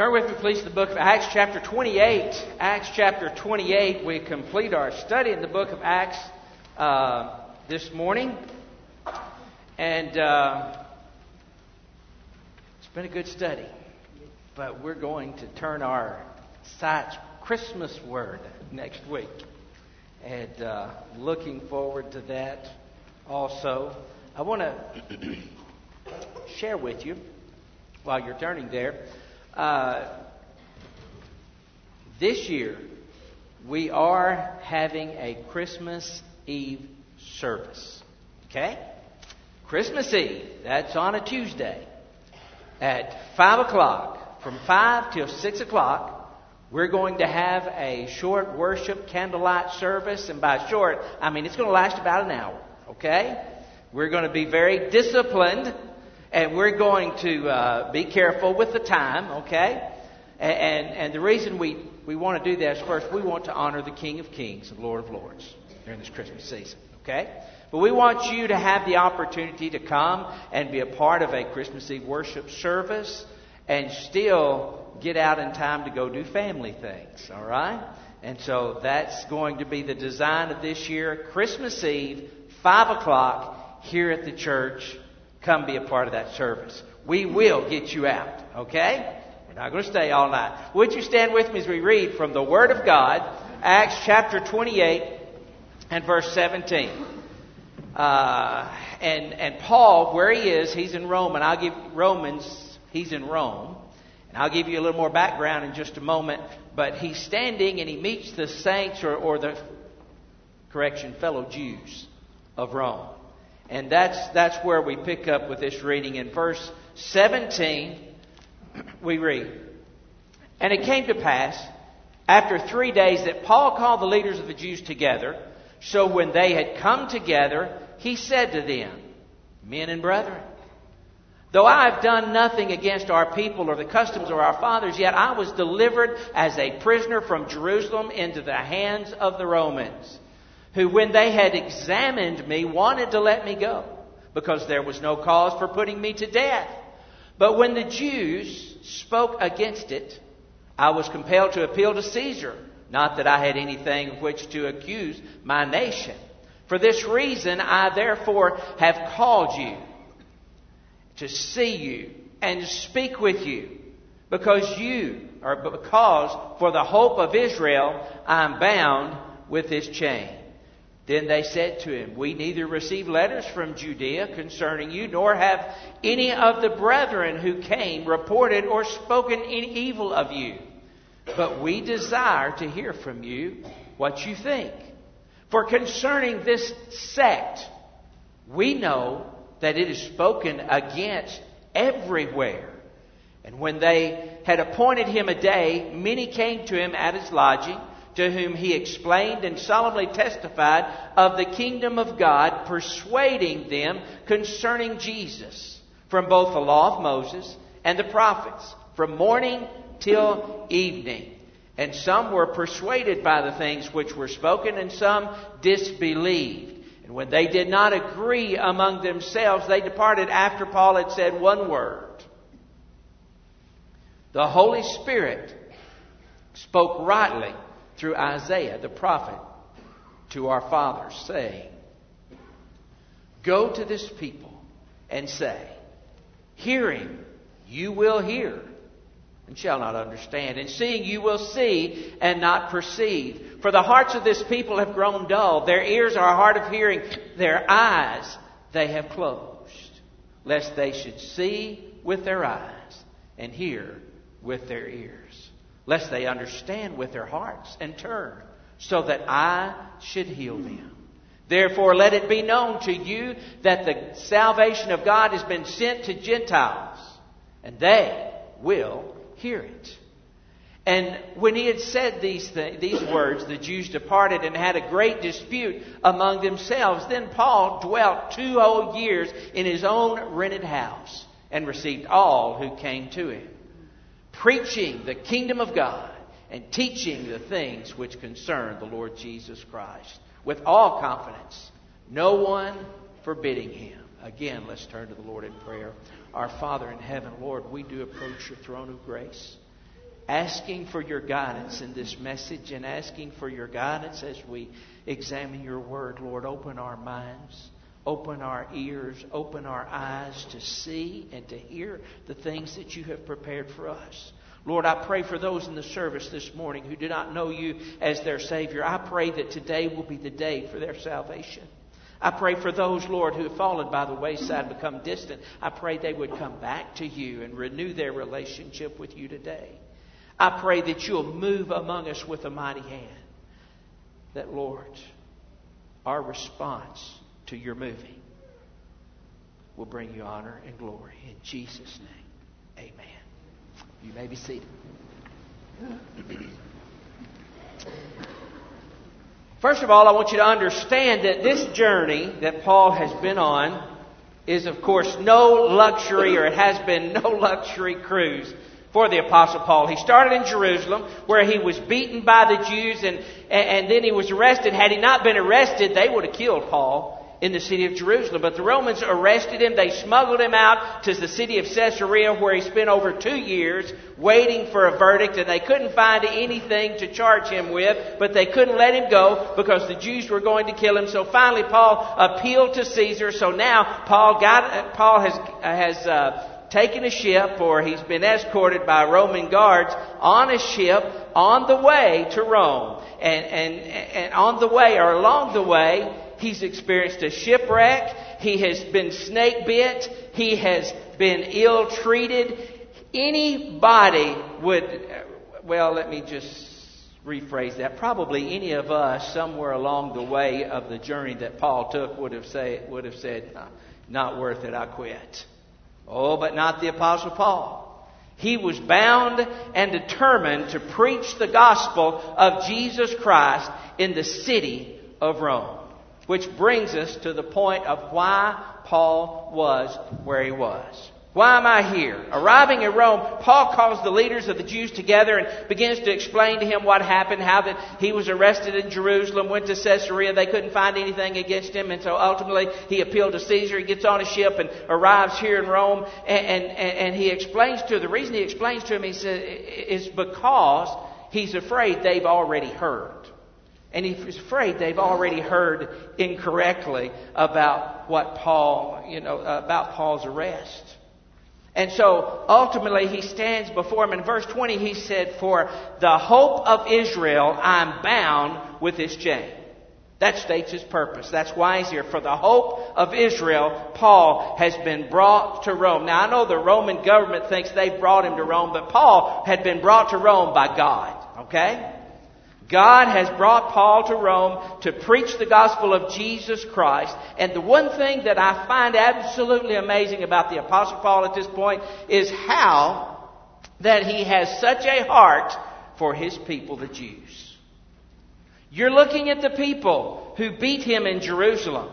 Turn with me, please, to the book of Acts chapter 28. Acts chapter 28. We complete our study in the book of Acts this morning. And it's been a good study. But we're going to turn our sights Christmas-ward next week. And looking forward to that also. I want to share with you, while you're turning there, this year, we are having a Christmas Eve service. Okay? Christmas Eve. That's on a Tuesday. At 5 o'clock. From 5 till 6 o'clock, we're going to have a short worship candlelight service. And by short, I mean it's going to last about an hour. Okay? We're going to be very disciplined. And we're going to be careful with the time, okay? And the reason we want to do that is, first, we want to honor the King of Kings and Lord of Lords during this Christmas season, okay? But we want you to have the opportunity to come and be a part of a Christmas Eve worship service and still get out in time to go do family things, all right? And so that's going to be the design of this year. Christmas Eve, 5 o'clock, here at the church. Come be a part of that service. We will get you out, okay? We're not going to stay all night. Would you stand with me as we read from the Word of God, Acts chapter 28 and verse 17. And Paul, where he is, he's in Rome, and I'll give he's in Rome. And I'll give you a little more background in just a moment. But he's standing and he meets the saints or the fellow Jews of Rome. And that's where we pick up with this reading. In verse 17, we read, "And it came to pass, after 3 days, that Paul called the leaders of the Jews together. So when they had come together, he said to them, 'Men and brethren, though I have done nothing against our people or the customs of our fathers, yet I was delivered as a prisoner from Jerusalem into the hands of the Romans, who, when they had examined me, wanted to let me go, because there was no cause for putting me to death. But when the Jews spoke against it, I was compelled to appeal to Caesar, not that I had anything of which to accuse my nation. For this reason I therefore have called you, to see you and to speak with you, because for the hope of Israel I am bound with this chain.' Then they said to him, 'We neither receive letters from Judea concerning you, nor have any of the brethren who came reported or spoken any evil of you. But we desire to hear from you what you think. For concerning this sect, we know that it is spoken against everywhere.' And when they had appointed him a day, many came to him at his lodging, to whom he explained and solemnly testified of the kingdom of God, persuading them concerning Jesus from both the law of Moses and the prophets, from morning till evening. And some were persuaded by the things which were spoken, and some disbelieved. And when they did not agree among themselves, they departed after Paul had said one word. The Holy Spirit spoke rightly through Isaiah the prophet to our fathers, saying, 'Go to this people and say, hearing you will hear and shall not understand, and seeing you will see and not perceive. For the hearts of this people have grown dull, their ears are hard of hearing, their eyes they have closed, lest they should see with their eyes and hear with their ears, lest they understand with their hearts and turn, so that I should heal them. Therefore let it be known to you that the salvation of God has been sent to Gentiles, and they will hear it.' And when he had said these words, the Jews departed and had a great dispute among themselves. Then Paul dwelt 2 whole years in his own rented house, and received all who came to him, preaching the kingdom of God and teaching the things which concern the Lord Jesus Christ, with all confidence, no one forbidding him." Again, let's turn to the Lord in prayer. Our Father in heaven, Lord, we do approach your throne of grace. asking for your guidance in this message and asking for your guidance as we examine your word. Lord, open our minds, open our ears, open our eyes to see and to hear the things that you have prepared for us. Lord, I pray for those in the service this morning who do not know you as their Savior. I pray that today will be the day for their salvation. I pray for those, Lord, who have fallen by the wayside, become distant. I pray they would come back to you and renew their relationship with you today. I pray that you'll move among us with a mighty hand. That, Lord, our response to your moving will bring you honor and glory. In Jesus' name, amen. You may be seated. First of all, I want you to understand that this journey that Paul has been on is, of course, no luxury, or it has been no luxury cruise for the Apostle Paul. He started in Jerusalem, where he was beaten by the Jews, and then he was arrested. Had he not been arrested, they would have killed Paul in the city of Jerusalem. But the Romans arrested him. They smuggled him out to the city of Caesarea, where he spent over 2 years waiting for a verdict, and they couldn't find anything to charge him with, but they couldn't let him go because the Jews were going to kill him. So finally Paul appealed to Caesar. So now Paul has taken a ship, or he's been escorted by Roman guards on a ship on the way to Rome. And on the way, or along the way, he's experienced a shipwreck. He has been snake bit. He has been ill-treated. Anybody would, well, let me just rephrase that. Probably any of us somewhere along the way of the journey that Paul took would have said, not worth it, I quit. Oh, but not the Apostle Paul. He was bound and determined to preach the gospel of Jesus Christ in the city of Rome. Which brings us to the point of why Paul was where he was. Why am I here? Arriving in Rome, Paul calls the leaders of the Jews together and begins to explain to him what happened, how that he was arrested in Jerusalem, went to Caesarea, they couldn't find anything against him, and so ultimately he appealed to Caesar. He gets on a ship and arrives here in Rome, and he explains to him, the reason he explains to him, he says, is because he's afraid they've already heard. And he's afraid they've already heard incorrectly about what about Paul's arrest. And so ultimately he stands before him. In verse 20 he said, "For the hope of Israel I'm bound with this chain." That states his purpose. That's why he's here. For the hope of Israel, Paul has been brought to Rome. Now I know the Roman government thinks they've brought him to Rome, but Paul had been brought to Rome by God. Okay? God has brought Paul to Rome to preach the gospel of Jesus Christ. And the one thing that I find absolutely amazing about the Apostle Paul at this point is how that he has such a heart for his people, the Jews. You're looking at the people who beat him in Jerusalem.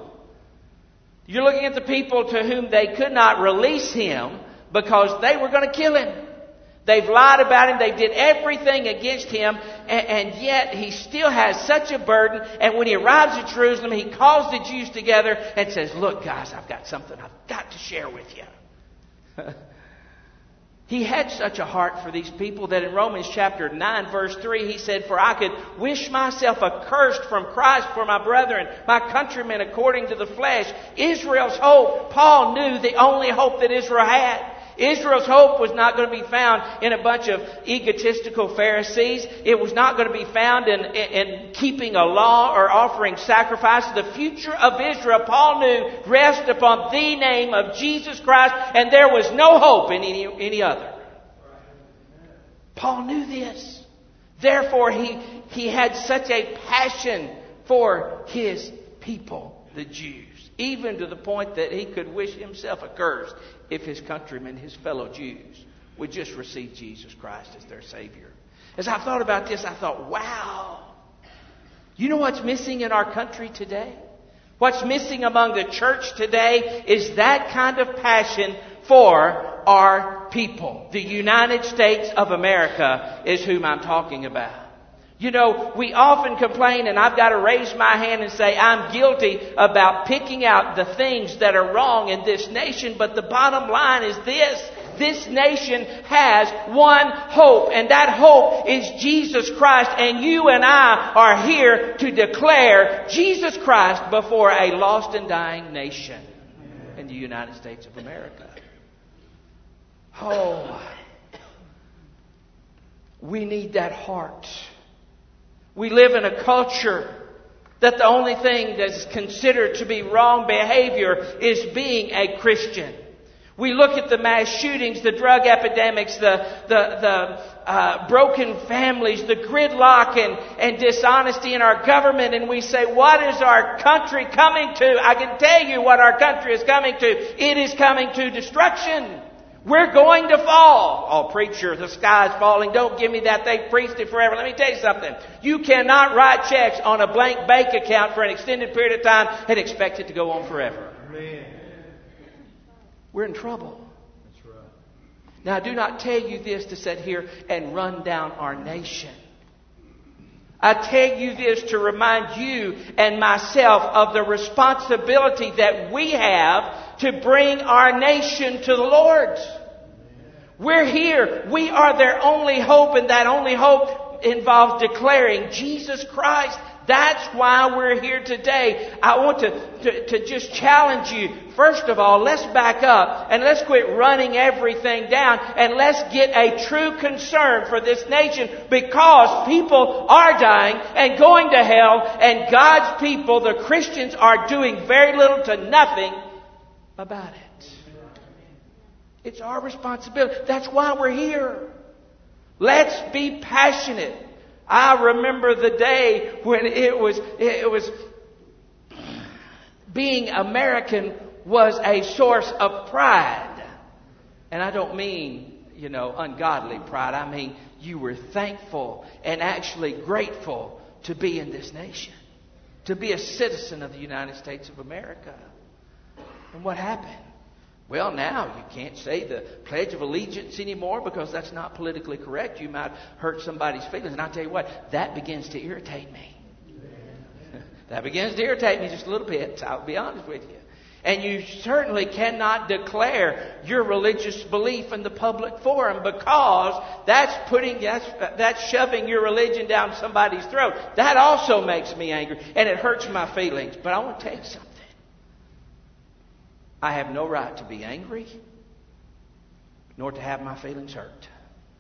You're looking at the people to whom they could not release him because they were going to kill him. They've lied about him. They did everything against him. And yet he still has such a burden. And when he arrives at Jerusalem, he calls the Jews together and says, "Look, guys, I've got something I've got to share with you." He had such a heart for these people that in Romans chapter 9, verse 3, he said, "For I could wish myself accursed from Christ for my brethren, my countrymen according to the flesh." Israel's hope. Paul knew the only hope that Israel had. Israel's hope was not going to be found in a bunch of egotistical Pharisees. It was not going to be found in keeping a law or offering sacrifices. The future of Israel, Paul knew, rested upon the name of Jesus Christ, and there was no hope in any other. Paul knew this. Therefore, he had such a passion for his people, the Jews. Even to the point that he could wish himself accursed if his countrymen, his fellow Jews, would just receive Jesus Christ as their Savior. As I thought about this, I thought, wow. You know what's missing in our country today? What's missing among the church today is that kind of passion for our people. The United States of America is whom I'm talking about. You know, we often complain, and I've got to raise my hand and say I'm guilty about picking out the things that are wrong in this nation. But the bottom line is this, This nation has one hope, and that hope is Jesus Christ. And you and I are here to declare Jesus Christ before a lost and dying nation in the United States of America. Oh, we need that heart. We live in a culture that the only thing that's considered to be wrong behavior is being a Christian. We look at the mass shootings, the drug epidemics, the broken families, the gridlock and dishonesty in our government, and we say, what is our country coming to? I can tell you what our country is coming to. It is coming to destruction. We're going to fall. Oh, preacher, the sky's falling. Don't give me that. They've preached it forever. Let me tell you something. You cannot write checks on a blank bank account for an extended period of time and expect it to go on forever. Amen. We're in trouble. That's right. Now, I do not tell you this to sit here and run down our nation. I tell you this to remind you and myself of the responsibility that we have to bring our nation to the Lord. We're here. We are their only hope, and that only hope involves declaring Jesus Christ. That's why we're here today. I want to just challenge you. First of all, let's back up and let's quit running everything down, and let's get a true concern for this nation, because people are dying and going to hell, and God's people, the Christians, are doing very little to nothing about it. It's our responsibility. That's why we're here. Let's be passionate. I remember the day when it was being American was a source of pride. And I don't mean, ungodly pride. I mean, you were thankful and actually grateful to be in this nation, to be a citizen of the United States of America. And what happened? Well, now you can't say the Pledge of Allegiance anymore because that's not politically correct. You might hurt somebody's feelings. And I'll tell you what, that begins to irritate me. That begins to irritate me just a little bit, I'll be honest with you. And you certainly cannot declare your religious belief in the public forum, because that's shoving your religion down somebody's throat. That also makes me angry, and it hurts my feelings. But I want to tell you something. I have no right to be angry, nor to have my feelings hurt.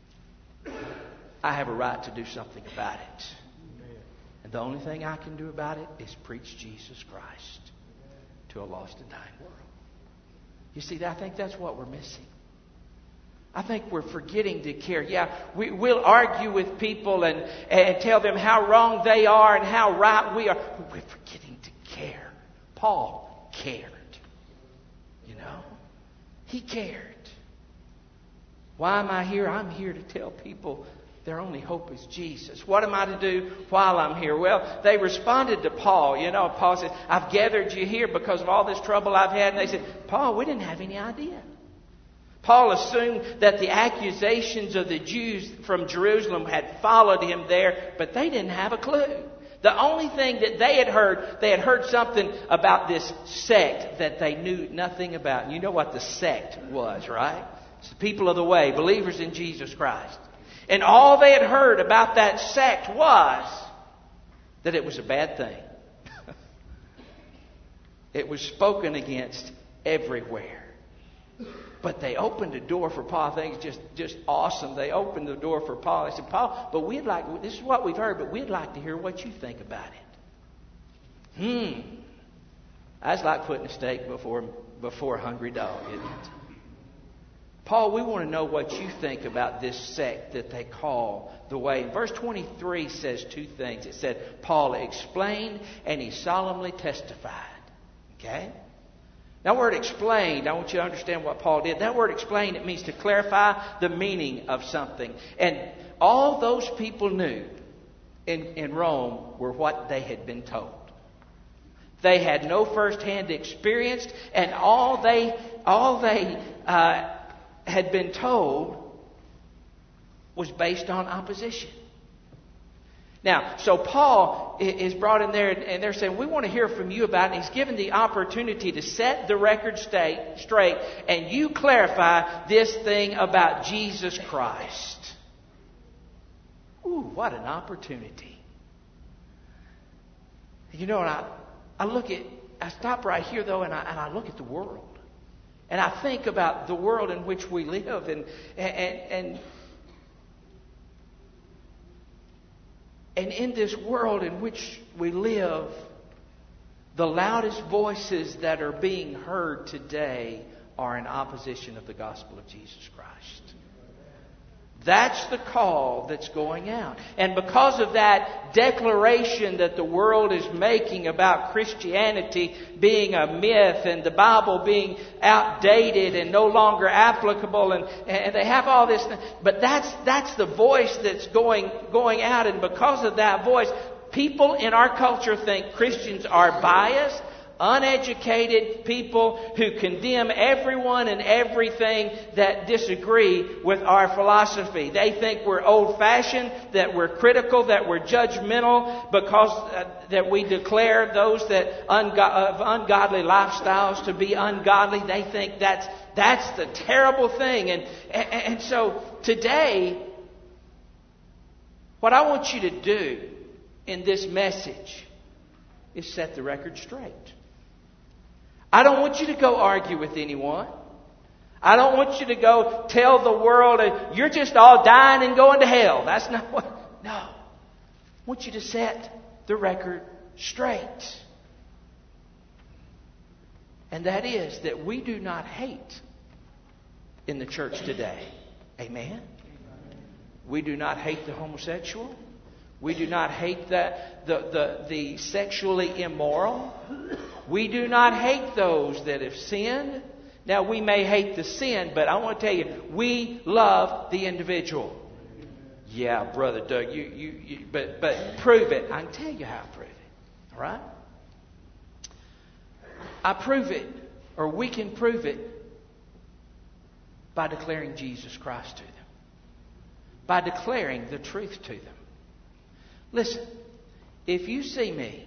I have a right to do something about it. And the only thing I can do about it is preach Jesus Christ to a lost and dying world. You see, I think that's what we're missing. I think we're forgetting to care. Yeah, we'll argue with people and tell them how wrong they are and how right we are. But we're forgetting to care. Paul cared. He cared. Why am I here? I'm here to tell people their only hope is Jesus. What am I to do while I'm here? Well, they responded to Paul. Paul said, I've gathered you here because of all this trouble I've had. And they said, Paul, we didn't have any idea. Paul assumed that the accusations of the Jews from Jerusalem had followed him there, but they didn't have a clue. The only thing that they had heard something about this sect that they knew nothing about. And you know what the sect was, right? It's the people of the way, believers in Jesus Christ. And all they had heard about that sect was that it was a bad thing. It was spoken against everywhere. But they opened the door for Paul. I think it's just awesome. They opened the door for Paul. They said, Paul, but this is what we've heard, but we'd like to hear what you think about it. That's like putting a steak before a hungry dog, isn't it? Paul, we want to know what you think about this sect that they call the Way. Verse 23 says two things. It said, Paul explained and he solemnly testified. Okay? That word explained, I want you to understand what Paul did. That word explained, it means to clarify the meaning of something. And all those people knew in Rome were what they had been told. They had no first-hand experience, and all they had been told was based on opposition. Now, so Paul is brought in there, and they're saying, we want to hear from you about it. And he's given the opportunity to set the record straight, and you clarify this thing about Jesus Christ. Ooh, what an opportunity. You know, and I stop right here, though, and I look at the world. And I think about the world in which we live, and in this world in which we live, the loudest voices that are being heard today are in opposition of the gospel of Jesus Christ. That's the call that's going out. And because of that declaration that the world is making about Christianity being a myth and the Bible being outdated and no longer applicable, and they have all this, but that's the voice that's going out. And because of that voice, people in our culture think Christians are biased, uneducated people who condemn everyone and everything that disagree with our philosophy. They think we're old-fashioned, that we're critical, that we're judgmental because that we declare those that of ungodly lifestyles to be ungodly. They think that's the terrible thing. And so today, what I want you to do in this message is set the record straight. I don't want you to go argue with anyone. I don't want you to go tell the world you're just all dying and going to hell. That's not what. No. I want you to set the record straight. And that is that we do not hate in the church today. Amen? We do not hate the homosexual. We do not hate the sexually immoral. We do not hate those that have sinned. Now, we may hate the sin, but I want to tell you, we love the individual. Yeah, Brother Doug, but prove it. I can tell you how I prove it. All right? I prove it, or we can prove it, by declaring Jesus Christ to them. By declaring the truth to them. Listen, if you see me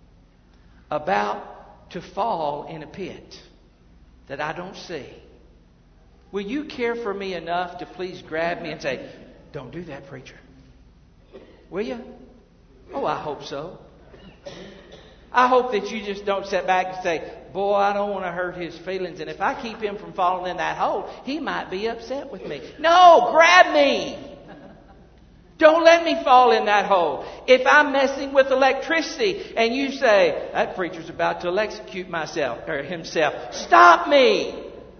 about to fall in a pit that I don't see, will you care for me enough to please grab me and say, "Don't do that, preacher"? Will you? Oh, I hope so. I hope that you just don't sit back and say, "Boy, I don't want to hurt his feelings, and if I keep him from falling in that hole, he might be upset with me." No, grab me. Don't let me fall in that hole. If I'm messing with electricity and you say, "That preacher's about to electrocute himself," stop me.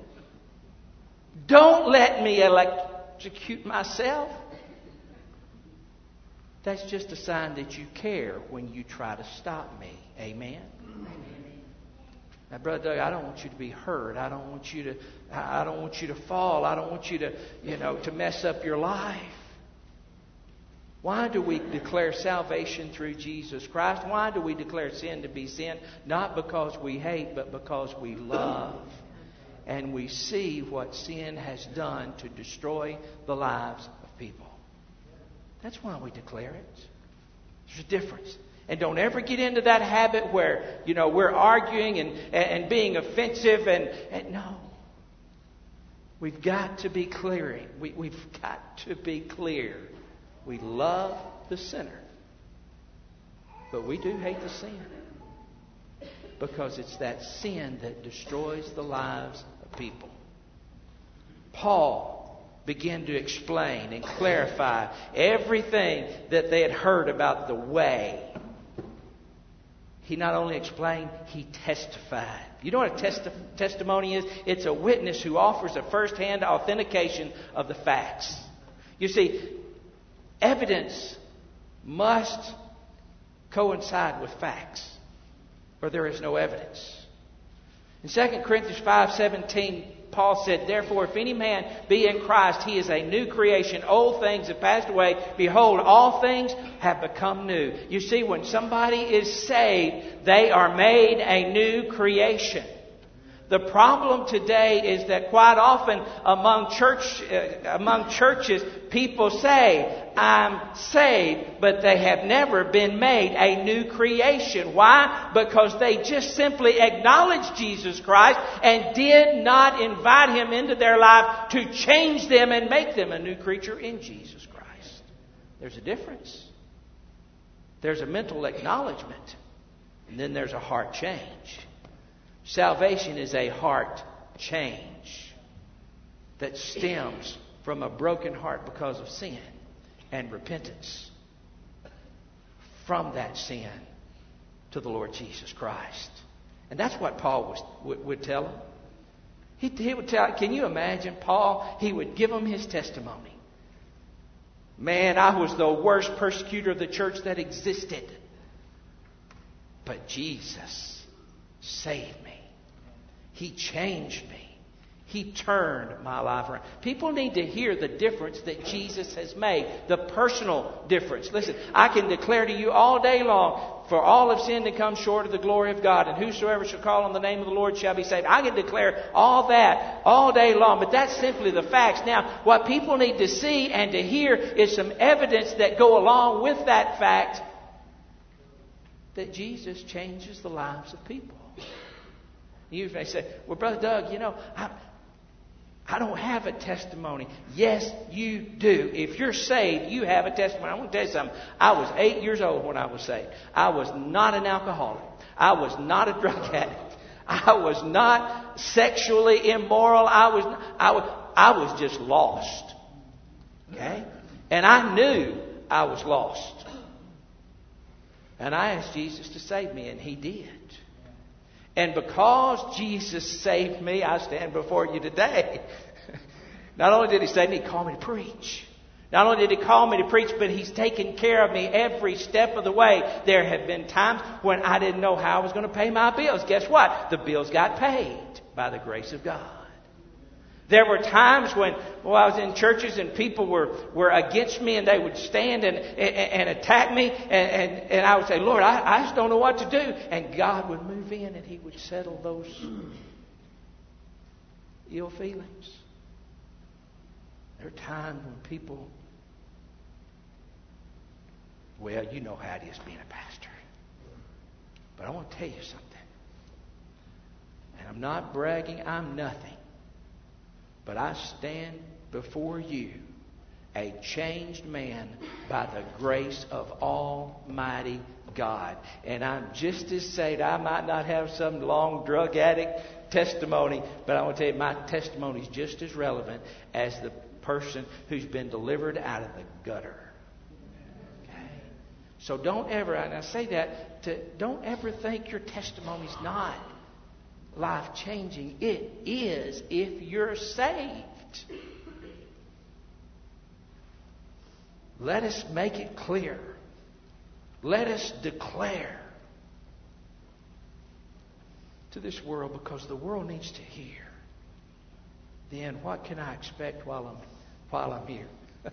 Don't let me electrocute myself. That's just a sign that you care when you try to stop me. Amen? Now, Brother Doug, I don't want you to be hurt. I don't want you to fall. I don't want you to mess up your life. Why do we declare salvation through Jesus Christ? Why do we declare sin to be sin? Not because we hate, but because we love. And we see what sin has done to destroy the lives of people. That's why we declare it. There's a difference. And don't ever get into that habit where, we're arguing and being offensive. And no. We've got to be clear. We've got to be clear. We love the sinner, but we do hate the sin, because it's that sin that destroys the lives of people. Paul began to explain and clarify everything that they had heard about the way. He not only explained, he testified. You know what a testimony is? It's a witness who offers a first-hand authentication of the facts. You see, evidence must coincide with facts, or there is no evidence. In 2 Corinthians 5:17, Paul said, "Therefore, if any man be in Christ, he is a new creation. Old things have passed away. Behold, all things have become new." You see, when somebody is saved, they are made a new creation. The problem today is that quite often among churches, people say, I'm saved, but they have never been made a new creation. Why? Because they just simply acknowledged Jesus Christ and did not invite Him into their life to change them and make them a new creature in Jesus Christ. There's a difference. There's a mental acknowledgement, and then there's a heart change. Salvation is a heart change that stems from a broken heart because of sin and repentance from that sin to the Lord Jesus Christ. And that's what Paul would tell them. He would tell, can you imagine Paul? He would give them his testimony. Man, I was the worst persecutor of the church that existed. But Jesus saved me. He changed me. He turned my life around. People need to hear the difference that Jesus has made. The personal difference. Listen, I can declare to you all day long, for all have sinned and come short of the glory of God, and whosoever shall call on the name of the Lord shall be saved. I can declare all that all day long, but that's simply the facts. Now, what people need to see and to hear is some evidence that go along with that fact that Jesus changes the lives of people. You may say, well, Brother Doug, I don't have a testimony. Yes, you do. If you're saved, you have a testimony. I want to tell you something. I was 8 years old when I was saved. I was not an alcoholic. I was not a drug addict. I was not sexually immoral. I was just lost. Okay? And I knew I was lost. And I asked Jesus to save me, and He did. And because Jesus saved me, I stand before you today. Not only did He save me, He called me to preach. Not only did He call me to preach, but He's taken care of me every step of the way. There have been times when I didn't know how I was going to pay my bills. Guess what? The bills got paid by the grace of God. There were times when I was in churches and people were against me and they would stand and attack me. And I would say, Lord, I just don't know what to do. And God would move in and He would settle those ill feelings. There are times when people, well, you know how it is being a pastor. But I want to tell you something. And I'm not bragging, I'm nothing. But I stand before you, a changed man by the grace of Almighty God. And I'm just as saved. I might not have some long drug addict testimony, but I want to tell you, my testimony is just as relevant as the person who's been delivered out of the gutter. Okay? So don't ever, and I say that, don't ever think your testimony's not life-changing. It is if you're saved. Let us make it clear. Let us declare to this world, because the world needs to hear. Then what can I expect while I'm here?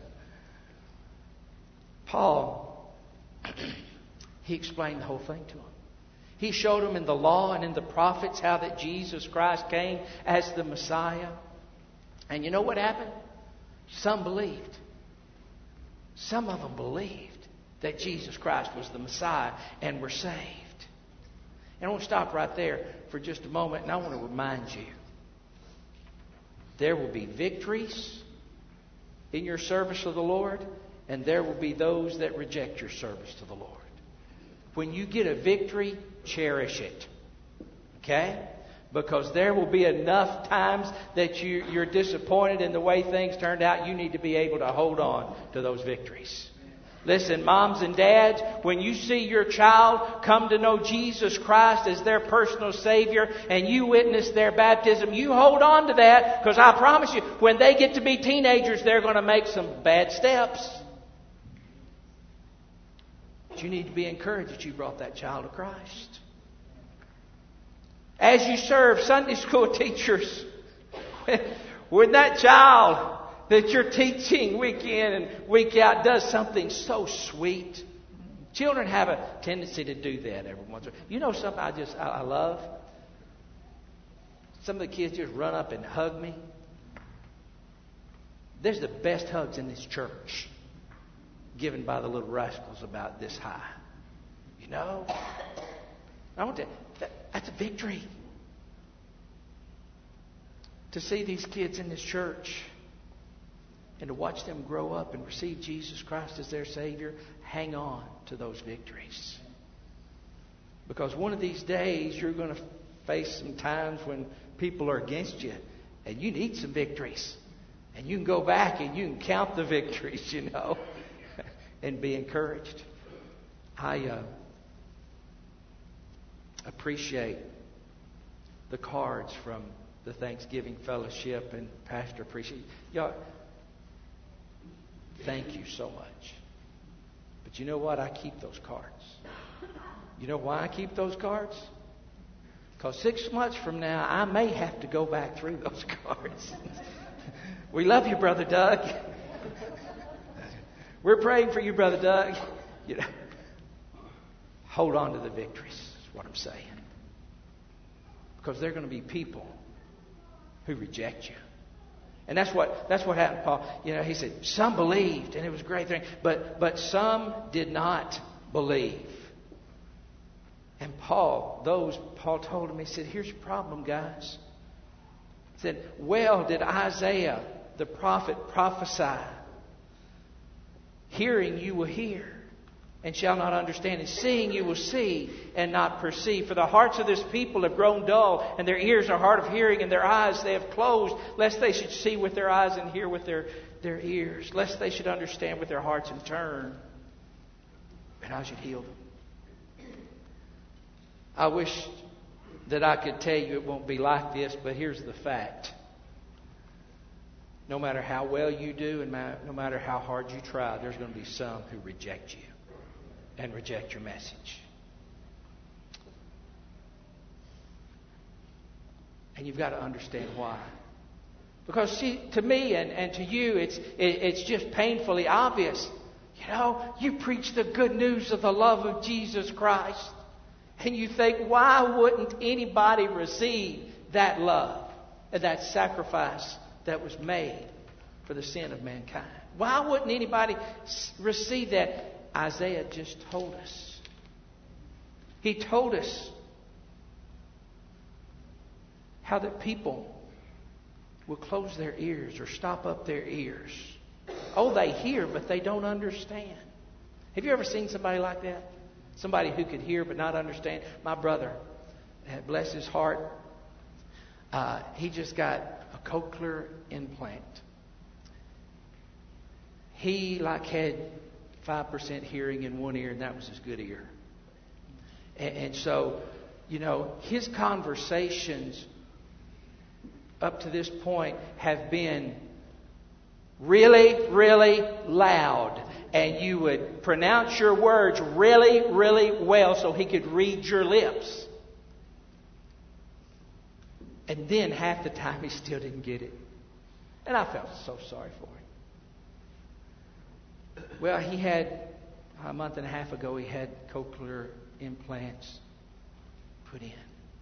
Paul, he explained the whole thing to them. He showed them in the law and in the prophets how that Jesus Christ came as the Messiah. And you know what happened? Some believed. Some of them believed that Jesus Christ was the Messiah and were saved. And I want to stop right there for just a moment, and I want to remind you, there will be victories in your service of the Lord, and there will be those that reject your service to the Lord. When you get a victory, cherish it. Okay? Because there will be enough times that you're disappointed in the way things turned out. You need to be able to hold on to those victories. Listen, moms and dads, when you see your child come to know Jesus Christ as their personal Savior and you witness their baptism, you hold on to that, because I promise you, when they get to be teenagers, they're going to make some bad steps. But you need to be encouraged that you brought that child to Christ. As you serve Sunday school teachers, when that child that you're teaching week in and week out does something so sweet. Children have a tendency to do that every once in a while. You know something I love? some of the kids just run up and hug me. There's the best hugs in this church given by the little rascals about this high. You know, I want to. That's a victory. To see these kids in this church and to watch them grow up and receive Jesus Christ as their Savior, hang on to those victories. Because one of these days you're going to face some times when people are against you and you need some victories. And you can go back and you can count the victories, you know, and be encouraged. I appreciate the cards from the Thanksgiving Fellowship, and Pastor appreciate y'all. Thank you so much. But you know what? I keep those cards. You know why I keep those cards? Because 6 months from now, I may have to go back through those cards. We love you, Brother Doug. We're praying for you, Brother Doug. You know, hold on to the victories, is what I'm saying. Because there are going to be people who reject you. And that's what happened, Paul. You know, he said, some believed, and it was a great thing. But some did not believe. And Paul told him, he said, here's your problem, guys. He said, well did Isaiah the prophet prophesy. Hearing you will hear and shall not understand, and seeing you will see and not perceive. For the hearts of this people have grown dull, and their ears are hard of hearing, and their eyes they have closed, lest they should see with their eyes and hear with their ears, lest they should understand with their hearts and turn, and I should heal them. I wish that I could tell you it won't be like this, but here's the fact. No matter how well you do and no matter how hard you try, there's going to be some who reject you and reject your message. And you've got to understand why. Because see, to me and to you, it's just painfully obvious. You know, you preach the good news of the love of Jesus Christ. And you think, why wouldn't anybody receive that love and that sacrifice that was made for the sin of mankind? Why wouldn't anybody receive that? Isaiah just told us. He told us how that people will close their ears or stop up their ears. Oh, they hear, but they don't understand. Have you ever seen somebody like that? Somebody who could hear but not understand. My brother, bless his heart, he just got a cochlear implant. He had 5% hearing in one ear, and that was his good ear. And so, you know, his conversations up to this point have been really, really loud. And you would pronounce your words really, really well so he could read your lips. And then half the time he still didn't get it. And I felt so sorry for him. Well, he had, a month and a half ago, he had cochlear implants put in.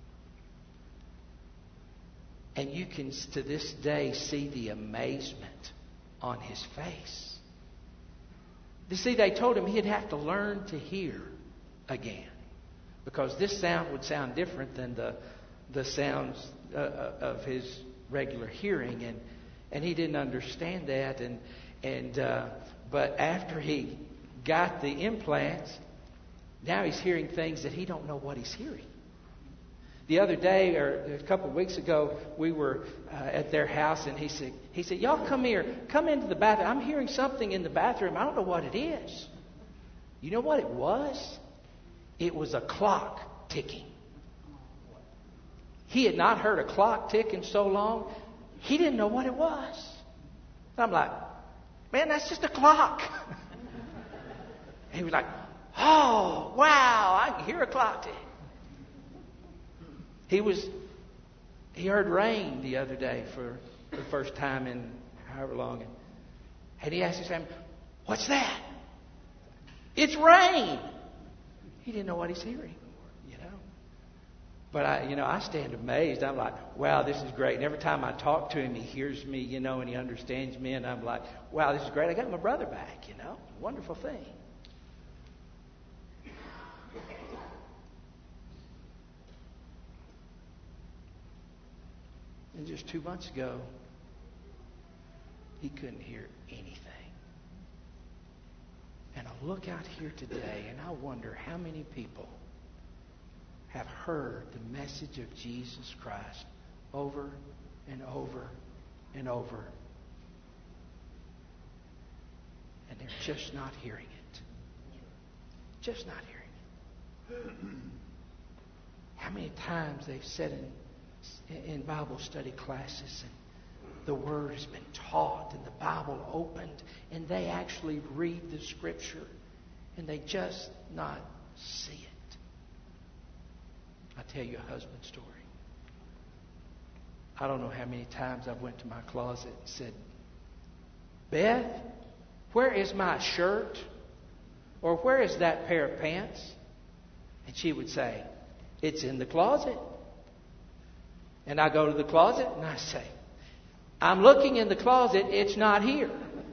And you can, to this day, see the amazement on his face. You see, they told him he'd have to learn to hear again. Because this sound would sound different than the sounds of his regular hearing. And he didn't understand that. But after he got the implants, now he's hearing things that he don't know what he's hearing. The other day, or a couple of weeks ago, we were at their house, and he said, y'all come here, come into the bathroom. I'm hearing something in the bathroom. I don't know what it is. You know what it was? It was a clock ticking. He had not heard a clock tick in so long, he didn't know what it was. And I'm like, man, that's just a clock. And he was like, oh, wow, I can hear a clock tick. He heard rain the other day for the first time in however long. And he asked his family, what's that? It's rain. He didn't know what he's hearing, you know. But I stand amazed. I'm like, wow, this is great. And every time I talk to him, he hears me, and he understands me. And I'm like, wow, this is great. I got my brother back, Wonderful thing. And just 2 months ago, he couldn't hear anything. And I look out here today, and I wonder how many people have heard the message of Jesus Christ over and over and over. And they're just not hearing it. Just not hearing it. How many times they've said in Bible study classes, and the Word has been taught and the Bible opened, and they actually read the Scripture, and they just not see it. I'll tell you a husband story. I don't know how many times I went to my closet and said, Beth, where is my shirt? Or where is that pair of pants? And she would say, it's in the closet. And I go to the closet and I say, I'm looking in the closet, it's not here.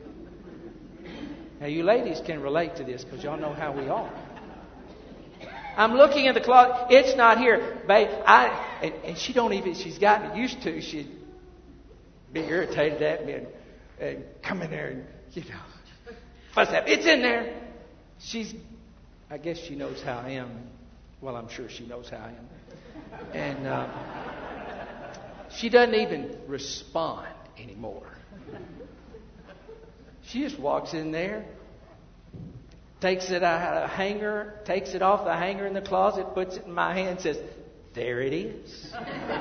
Now you ladies can relate to this because y'all know how we are. I'm looking in the closet, it's not here. Babe, and she don't even, she's gotten used to, she'd be irritated at me and come in there and, fuss at me. It's in there. I guess she knows how I am. Well, I'm sure she knows how I am. And she doesn't even respond anymore. She just walks in there, takes it out of a hanger, takes it off the hanger in the closet, puts it in my hand, says, there it is.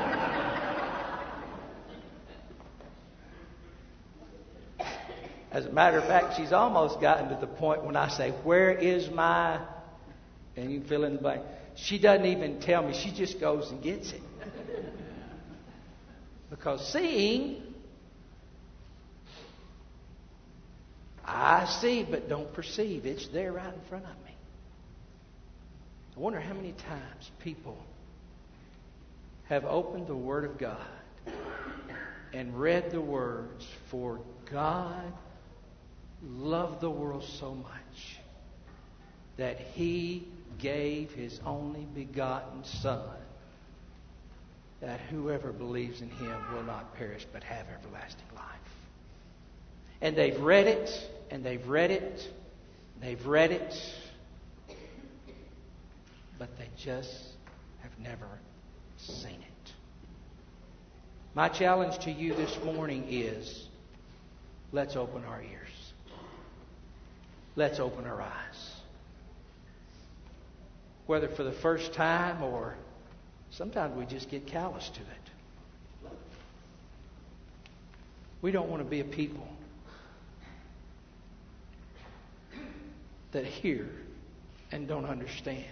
As a matter of fact, she's almost gotten to the point when I say, where is my... And you can fill in the blank. She doesn't even tell me. She just goes and gets it. Because seeing, I see but don't perceive. It's there right in front of me. I wonder how many times people have opened the Word of God and read the words, for God loved the world so much that He gave His only begotten Son, that whoever believes in Him will not perish but have everlasting life. And they've read it, and they've read it, and they've read it, but they just have never seen it. My challenge to you this morning is, let's open our ears. Let's open our eyes. Whether for the first time or sometimes we just get callous to it. We don't want to be a people that hear and don't understand.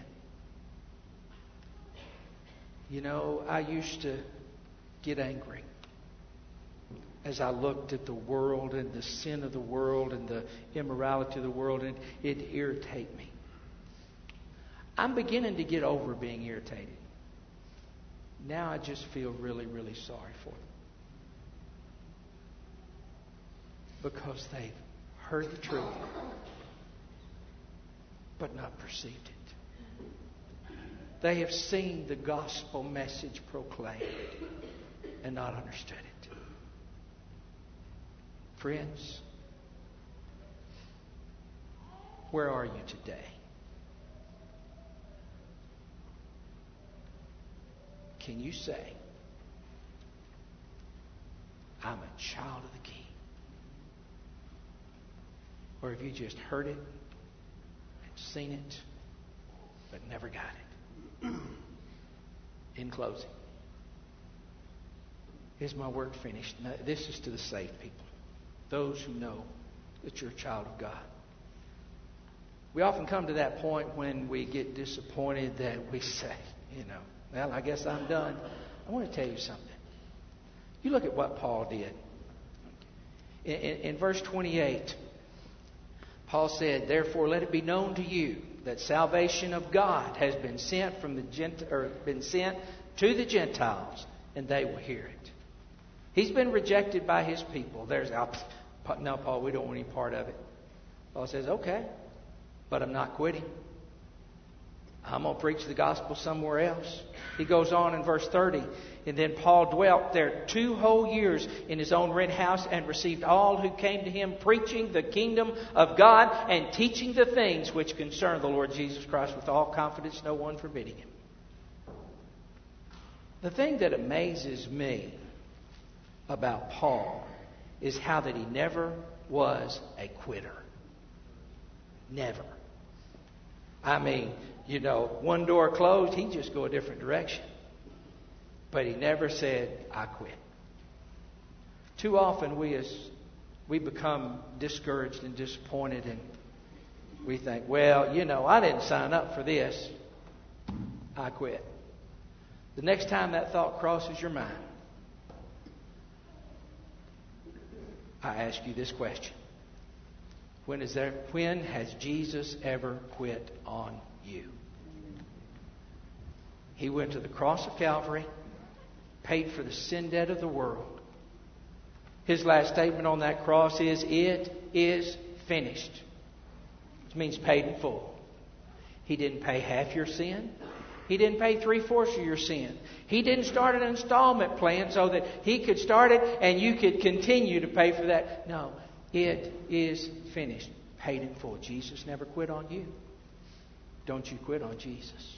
I used to get angry as I looked at the world and the sin of the world and the immorality of the world, and it'd irritate me. I'm beginning to get over being irritated. Now I just feel really, really sorry for them. Because they've heard the truth, but not perceived it. They have seen the gospel message proclaimed and not understood it. Friends, where are you today? Can you say, I'm a child of the King? Or have you just heard it and seen it, but never got it? In closing, is my word finished? No, this is to the saved people, those who know that you're a child of God. We often come to that point when we get disappointed that we say, well, I guess I'm done. I want to tell you something. You look at what Paul did. In verse 28, Paul said, therefore let it be known to you that salvation of God has been sent to the Gentiles, and they will hear it. He's been rejected by his people. No, Paul, we don't want any part of it. Paul says, okay, but I'm not quitting. I'm going to preach the gospel somewhere else. He goes on in verse 30. And then Paul dwelt there 2 whole years in his own rent house and received all who came to him, preaching the kingdom of God and teaching the things which concern the Lord Jesus Christ with all confidence, no one forbidding him. The thing that amazes me about Paul is how that he never was a quitter. Never. I mean, one door closed, he'd just go a different direction. But he never said, I quit. Too often we become discouraged and disappointed, and we think, well, I didn't sign up for this. I quit. The next time that thought crosses your mind, I ask you this question. When has Jesus ever quit on you? He went to the cross of Calvary, paid for the sin debt of the world. His last statement on that cross is, it is finished. Which means paid in full. He didn't pay half your sin. He didn't pay 3/4 of your sin. He didn't start an installment plan so that He could start it and you could continue to pay for that. No, it is finished. Paid in full. Jesus never quit on you. Don't you quit on Jesus.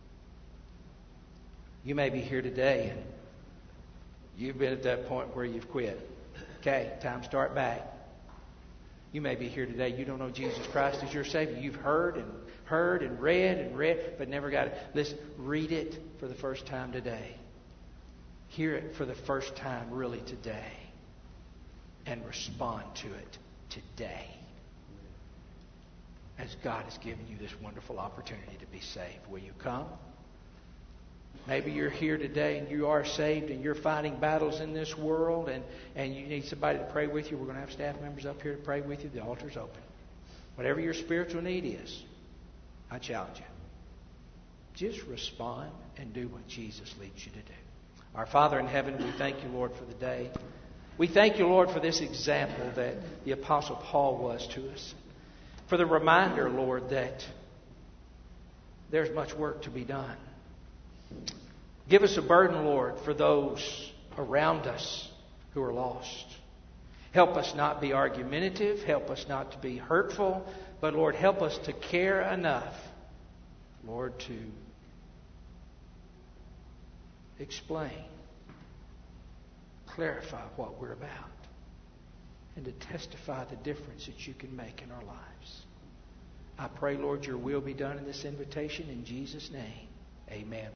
You may be here today and you've been at that point where you've quit. Okay, time to start back. You may be here today. You don't know Jesus Christ as your Savior. You've heard and read, but never got it. Listen, read it for the first time today. Hear it for the first time really today. And respond to it today. As God has given you this wonderful opportunity to be saved. Will you come? Maybe you're here today and you are saved and you're fighting battles in this world and you need somebody to pray with you. We're going to have staff members up here to pray with you. The altar's open. Whatever your spiritual need is, I challenge you. Just respond and do what Jesus leads you to do. Our Father in heaven, we thank you, Lord, for the day. We thank you, Lord, for this example that the Apostle Paul was to us. For the reminder, Lord, that there's much work to be done. Give us a burden, Lord, for those around us who are lost. Help us not be argumentative. Help us not to be hurtful. But, Lord, help us to care enough, Lord, to explain, clarify what we're about, and to testify the difference that you can make in our lives. I pray, Lord, your will be done in this invitation. In Jesus' name, amen.